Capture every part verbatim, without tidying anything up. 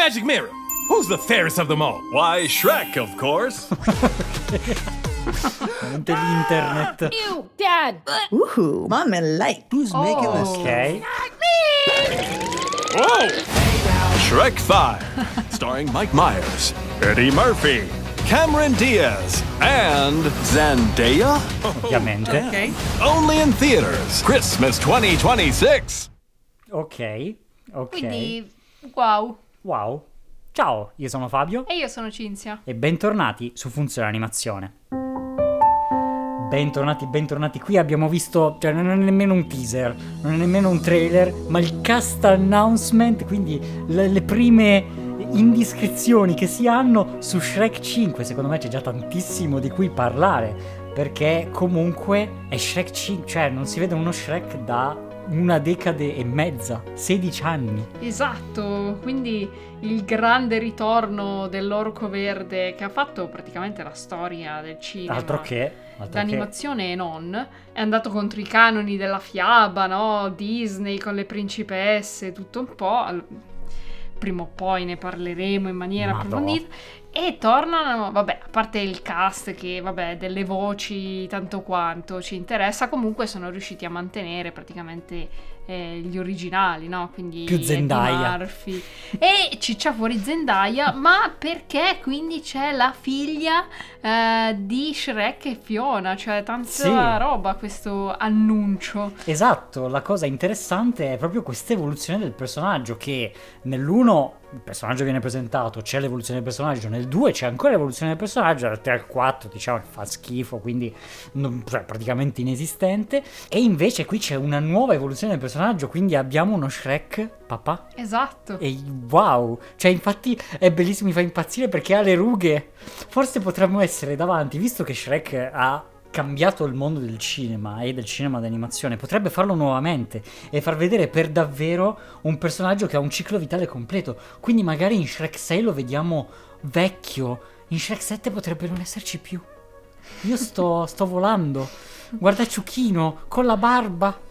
magic mirror. Who's the fairest of them all? Why, Shrek, of course. Veramente l'internet. Ew, Dad. Ooh, Mom and light. Who's making this? Ok. Whoa! Shrek five, starring Mike Myers, Eddie Murphy, Cameron Diaz, and Zendaya? Ovviamente. Okay. Only in theaters, Christmas twenty twenty-six. Ok. Ok. Quindi, wow. Wow. Ciao, io sono Fabio. E io sono Cinzia. E bentornati su Funzione Animazione. Bentornati, bentornati. Qui abbiamo visto, cioè non è nemmeno un teaser, non è nemmeno un trailer, ma il cast announcement, quindi le, le prime indiscrezioni che si hanno su Shrek cinque. Secondo me c'è già tantissimo di cui parlare, perché comunque è Shrek cinque, cioè non si vede uno Shrek da una decade e mezza, sedici anni. Esatto, quindi il grande ritorno dell'orco verde che ha fatto praticamente la storia del cinema. Altro che, altro L'animazione e non, è andato contro i canoni della fiaba, no? Disney con le principesse, tutto un po'. Al- Prima o poi ne parleremo in maniera Madò. approfondita. E tornano, vabbè, a parte il cast che, vabbè, delle voci tanto quanto ci interessa, comunque sono riusciti a mantenere praticamente eh, gli originali, no? Quindi Più Zendaya. Eddie Murphy. E ciccia fuori Zendaya, ma perché quindi c'è la figlia eh, di Shrek e Fiona, cioè tanta Sì. roba questo annuncio. Esatto, la cosa interessante è proprio questa evoluzione del personaggio, che nell'uno il personaggio viene presentato, c'è l'evoluzione del personaggio, nel due c'è ancora l'evoluzione del personaggio, nel tre e quattro diciamo che fa schifo, quindi non, cioè, praticamente inesistente, e invece qui c'è una nuova evoluzione del personaggio, quindi abbiamo uno Shrek papà. Esatto. E wow, cioè infatti è bellissimo, mi fa impazzire perché ha le rughe. Forse potremmo essere davanti, visto che Shrek ha cambiato il mondo del cinema e del cinema d'animazione, potrebbe farlo nuovamente e far vedere per davvero un personaggio che ha un ciclo vitale completo. Quindi magari in Shrek sei lo vediamo vecchio, in Shrek sette potrebbe non esserci più. Io sto, sto volando. Guarda Ciuchino con la barba.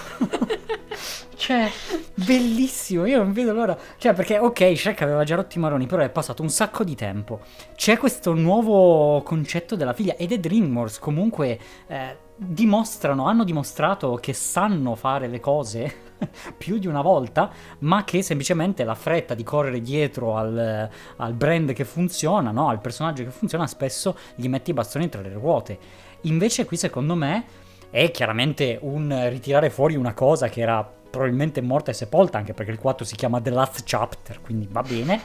Cioè, bellissimo, io non vedo l'ora. Cioè, perché ok, Shrek aveva già rotti i maroni, però è passato un sacco di tempo. C'è questo nuovo concetto della figlia, ed è DreamWorks, comunque eh, dimostrano, hanno dimostrato che sanno fare le cose più di una volta, ma che semplicemente la fretta di correre dietro al, al brand che funziona, no? Al personaggio che funziona, spesso gli metti i bastoni tra le ruote. Invece qui secondo me è chiaramente un ritirare fuori una cosa che era probabilmente morta e sepolta, anche perché il quattro si chiama The Last Chapter, quindi va bene.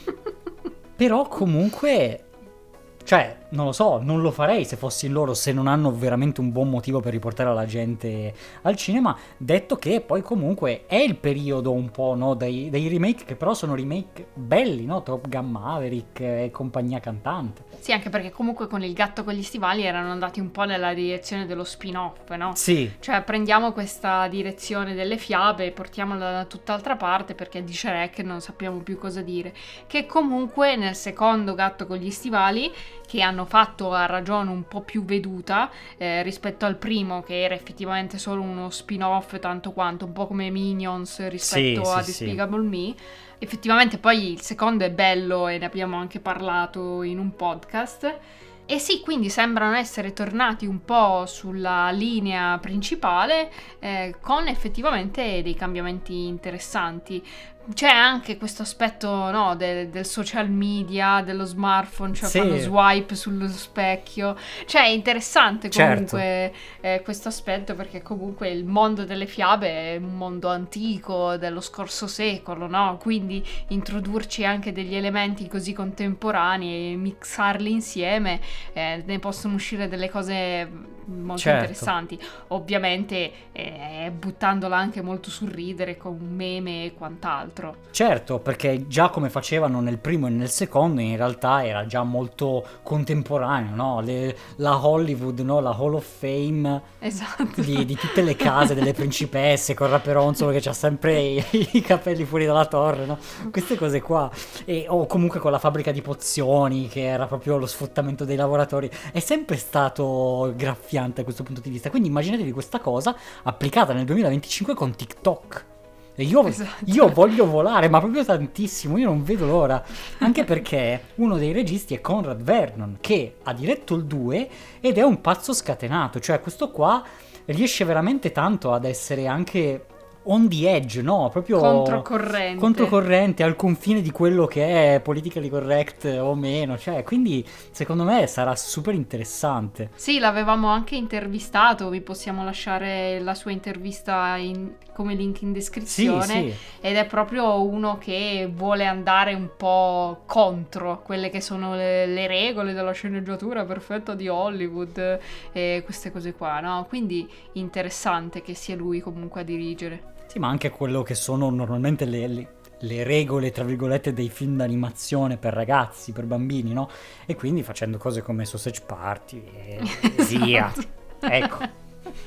Però comunque, cioè, non lo so, non lo farei se fossi loro, se non hanno veramente un buon motivo per riportare la gente al cinema. Detto che poi comunque è il periodo un po', no, dei, dei remake, che però sono remake belli, no? Top Gun Maverick e compagnia cantante. Sì, anche perché comunque con il gatto con gli stivali erano andati un po' nella direzione dello spin-off, no? Sì. Cioè prendiamo questa direzione delle fiabe e portiamola da tutt'altra parte, perché di Shrek non sappiamo più cosa dire. Che comunque nel secondo gatto con gli stivali, che hanno fatto a ragione un po' più veduta eh, rispetto al primo, che era effettivamente solo uno spin-off tanto quanto, un po' come Minions rispetto Sì, a sì, Despicable Me. Effettivamente poi il secondo è bello e ne abbiamo anche parlato in un podcast. E sì, quindi sembrano essere tornati un po' sulla linea principale, eh, con effettivamente dei cambiamenti interessanti. C'è anche questo aspetto, no, del, del social media, dello smartphone, cioè Sì. fanno swipe sullo specchio. Cioè è interessante comunque Certo. eh, questo aspetto, perché comunque il mondo delle fiabe è un mondo antico, dello scorso secolo, no? Quindi introdurci anche degli elementi così contemporanei e mixarli insieme, eh, ne possono uscire delle cose molto Certo. interessanti. Ovviamente eh, buttandola anche molto sul ridere con meme e quant'altro. Certo, perché già come facevano nel primo e nel secondo in realtà era già molto contemporaneo, no? Le- la Hollywood, no? La Hall of Fame Esatto. di, di tutte le case delle principesse, con Raperonzolo che c'ha sempre i, i capelli fuori dalla torre, no? Queste cose qua. E, o comunque con la fabbrica di pozioni, che era proprio lo sfruttamento dei lavoratori. È sempre stato graffiante da questo punto di vista. Quindi immaginatevi questa cosa applicata nel duemilaventicinque con TikTok. E io, Esatto. io voglio volare, ma proprio tantissimo, io non vedo l'ora. Anche perché uno dei registi è Conrad Vernon, che ha diretto il due ed è un pazzo scatenato. Cioè, questo qua riesce veramente tanto ad essere anche on the edge, no? Proprio Controcorrente. controcorrente, al confine di quello che è politically correct o meno. Cioè, quindi secondo me sarà super interessante. Sì, l'avevamo anche intervistato, vi possiamo lasciare la sua intervista in- come link in descrizione. Sì, sì. Ed è proprio uno che vuole andare un po' contro quelle che sono le, le regole della sceneggiatura perfetta di Hollywood e queste cose qua, no? Quindi interessante che sia lui comunque a dirigere. Sì, ma anche quello che sono normalmente le, le, le regole, tra virgolette, dei film d'animazione per ragazzi, per bambini, no? E quindi facendo cose come Sausage Party e via. Ecco,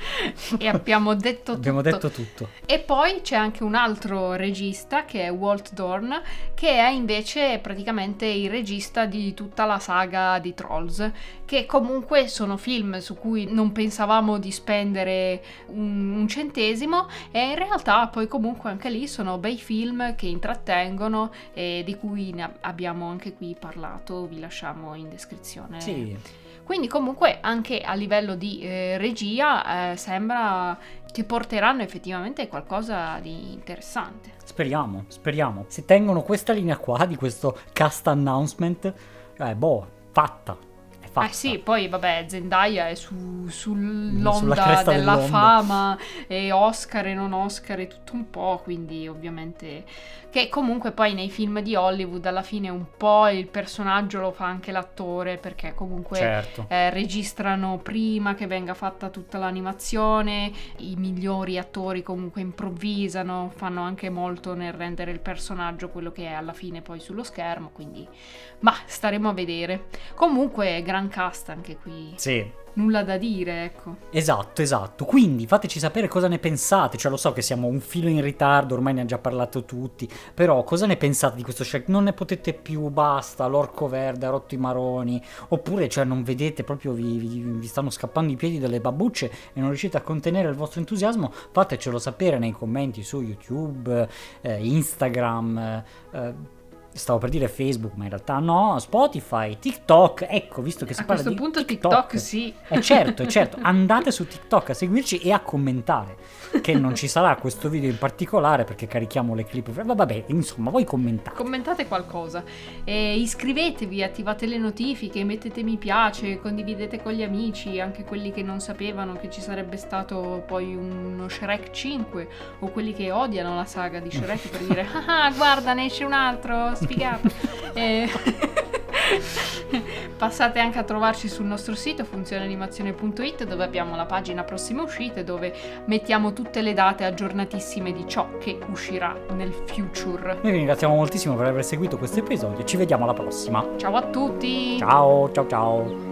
E abbiamo detto abbiamo tutto. detto tutto. E poi c'è anche un altro regista che è Walt Dorn, che è invece praticamente il regista di tutta la saga di Trolls, che comunque sono film su cui non pensavamo di spendere un, un centesimo, e in realtà poi comunque anche lì sono bei film che intrattengono e di cui ne abbiamo anche qui parlato, vi lasciamo in descrizione. Sì. Quindi comunque anche a livello di eh, regia eh, sembra che porteranno effettivamente qualcosa di interessante. Speriamo, speriamo. Se tengono questa linea qua di questo cast announcement, eh, boh, fatta. È fatta. Eh sì, poi vabbè, Zendaya è su, Sulla sull'onda cresta della dell'onda. fama, e Oscar e non Oscar e tutto un po', quindi ovviamente... Che comunque poi nei film di Hollywood alla fine un po' il personaggio lo fa anche l'attore, perché comunque Certo. eh, registrano prima che venga fatta tutta l'animazione, i migliori attori comunque improvvisano, fanno anche molto nel rendere il personaggio quello che è alla fine poi sullo schermo, quindi ma staremo a vedere. Comunque gran cast anche qui. Sì. Nulla da dire, ecco. Esatto, esatto. Quindi fateci sapere cosa ne pensate. Cioè, lo so che siamo un filo in ritardo, ormai ne ha già parlato tutti. Però cosa ne pensate di questo Shrek? Non ne potete più, basta, l'orco verde ha rotto i maroni. Oppure, cioè, non vedete, proprio vi, vi, vi stanno scappando i piedi dalle babbucce e non riuscite a contenere il vostro entusiasmo? Fatecelo sapere nei commenti su YouTube, eh, Instagram, eh, eh, stavo per dire Facebook, ma in realtà no, Spotify, TikTok, ecco, visto che si A parla questo di punto TikTok, TikTok sì. eh certo, certo, andate su TikTok a seguirci e a commentare, che non ci sarà questo video in particolare perché carichiamo le clip, ma vabbè, insomma, voi commentate. Commentate qualcosa, e iscrivetevi, attivate le notifiche, mettete mi piace, condividete con gli amici, anche quelli che non sapevano che ci sarebbe stato poi uno Shrek cinque, o quelli che odiano la saga di Shrek, per dire ah guarda ne esce un altro, sfigato. E... Passate anche a trovarci sul nostro sito funzioneanimazione punto it, dove abbiamo la pagina prossime uscite, dove mettiamo tutte le date aggiornatissime di ciò che uscirà nel future. Noi vi ringraziamo moltissimo per aver seguito questo episodio, ci vediamo alla prossima. Ciao a tutti! Ciao, ciao, ciao.